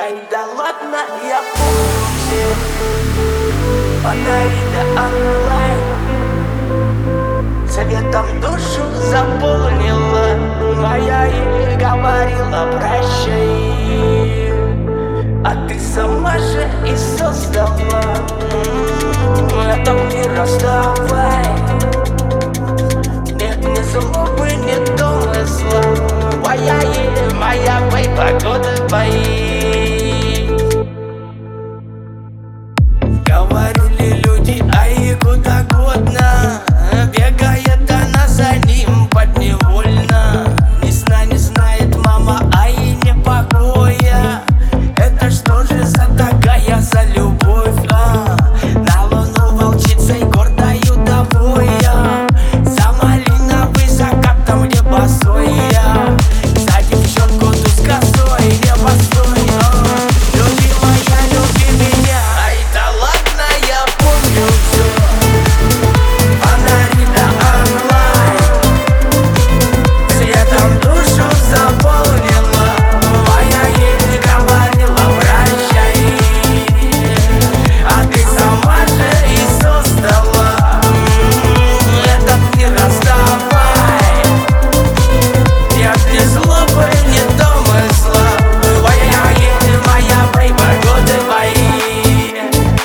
Ай, да ладно, я помню все фонари да онлайн. Светом душу заполнила моя и говорила прощай. А ты сама же и создала этот мир, расставай. Нет ни злобы, ни домысла, моя погода бои. Говорили люди, ай, куда годно бегает она за ним подневольно. Ни сна не знает мама, ай, не покоя. Это что же за такая за любовь, На луну волчицей гордою довоя, за малиновый закатом небосоя, за девчонку ту с косой небосой. Любимая, люби меня. Ай, да ладно, я помню все. Фонари да онлайн. Светом душу заполнила моя еле говорила прощай. А ты сама же и создала этот мир, расставай. Нет ни злобы, ни домысла, моя погода бои.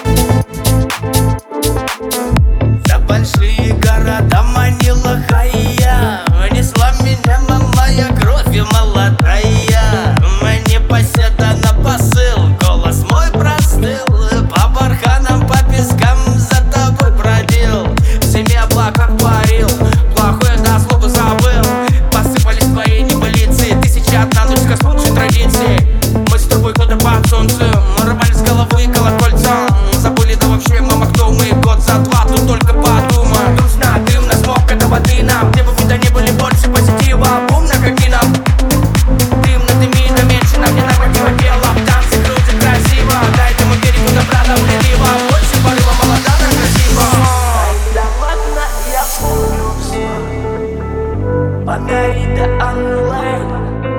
За большие города манила хая, несла меня малая кровь и молодая. Мне поседа на посыл, голос мой простыл, по барханам, по пескам за тобой бродил. В семье облаках парил, плохое до злобы забыл. Посыпались твои небылицы, тысячи одна ночь с лучшей традиции. Мы с тобой годы под солнцем, рвали с головы колокольца. Забыли, да вообще, мама, кто мы, год за два, тут только подумай. Грустно, дымно, смог, это воды нам, где бы вида не были, больше позитива. Умно, как и нам. Дымно, дымина, меньше нам не наводило дело. Танцы крутят красиво, дай этому берегу добра нам лениво. Больше порыва, молода, да красиво. Ай, да ладно, я помню все. Фонари да онлайн.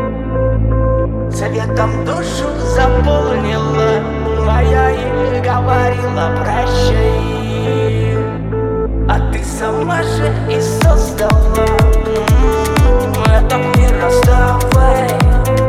Светом душу заполнила моя и говорила прощай. А ты сама же и создала этот мир, расставай.